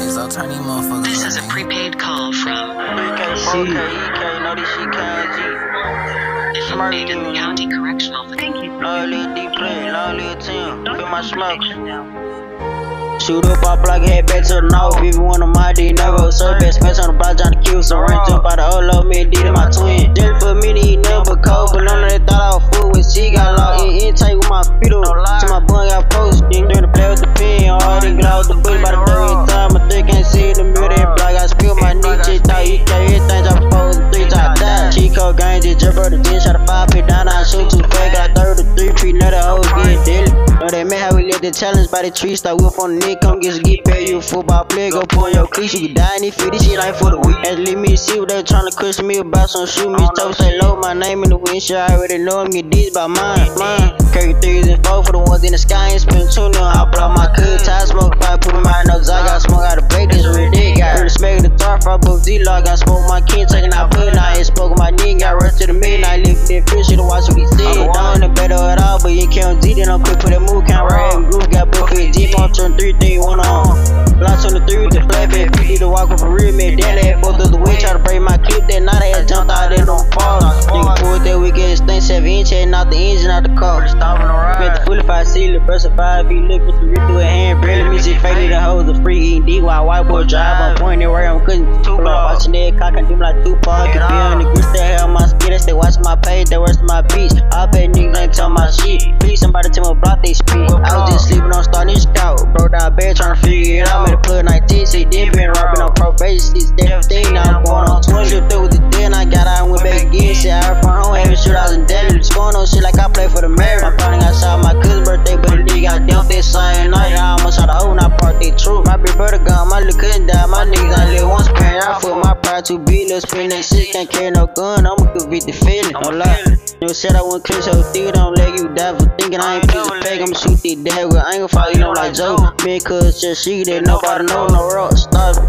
nowadays. I'll turn these motherfuckers. This is a prepaid call from EK, know this shit if you made in the county correctional. Thank you. Long little deep play, long little team. Feel my smoke. Shoot up our block, head back to the north. If you want a my D, never serve best match on the block, trying to kill some rent up by the old love, me and D to my twin. Jelly for a minute, he never cold, but none of they thought I was fool when she got locked in intake with my feet up. To my bun got post, then during the play with the pen, hard and get out the bush by the third time. My third can't see in the middle, that block, I spill my knee, just thought you got everything, I proposed 3 times die. Chico gang, just jump out the 10, shot a 5 pit down, I shoot too fast, got 33, treat another hoe, get deadly. Know they met how we live the challenge by the tree, start whip on the neck, come get paid, you a football player, go pull your cleats, you can die and if this shit ain't for the week. And leave me see what they tryna question me about some shoot me, toast say low, my name in the windshield, I already know I'm get these by mine. Carry 3s and 4 for the ones in the sky, ain't spend 2 now, I blow my cut, tie smoke, if I put in my nose, I got smoke out of break, this real dick, got heard the smack of the tarp, I booked D-Log, got smoke my kin, taking out blood, now I ain't spoke my knee, got rushed to the midnight, lift that fish, should've watched what he said, down the better at all, but you can't Z, then I'm quick for that move, can't ride and groove, got book for his Jeep, on turn 3 things, 1 on. Blocks on the 3 with the flatbed, need to walk up a real man, that lad fucked up the way, try to break my clip, that night I had jumped out, they don't fall. Nigga pulled that weekend, stink 7 inch, had knocked the engine out the car. Spent the 45 seal, the burst of 5 feet, look at the rip through a hand, barely miss it, faded the hose, the free eating D, while white boy drive on point, they where I'm cutting 2 blocks. Watching that cock and dim like Tupac, can be on the grits, they hell my skin, they watch my page, they rest my beach. I bet niggas ain't tell my shit, please somebody tell me block they speed. I was just sleeping on starting this scout, broke down bed trying to figure it out, made a plug 19, say then been rapping on probation, it's that thing, now I'm going on 20, shipped up with the den, I got out and went back again, shit, I heard from home, having shootouts in Delhi, just going on shit like I play for the Mariners. My partner got shot my cousin's birthday, but the nigga got dumped that same night, I almost shot a hole, and I parked that truck, my big brother gone, my little cousin died, my niggas ain't live once, parent, I fuck my pride too big, let's spin that shit, can't carry no gun, I'ma convict the feeling, no lie. Nigga said I wouldn't kill so thick, don't let you die for thinking I ain't piece of fake, I'ma shoot that dad, I ain't gon' follow you know like Joe. Me and cuz just she that nobody know, no rock, start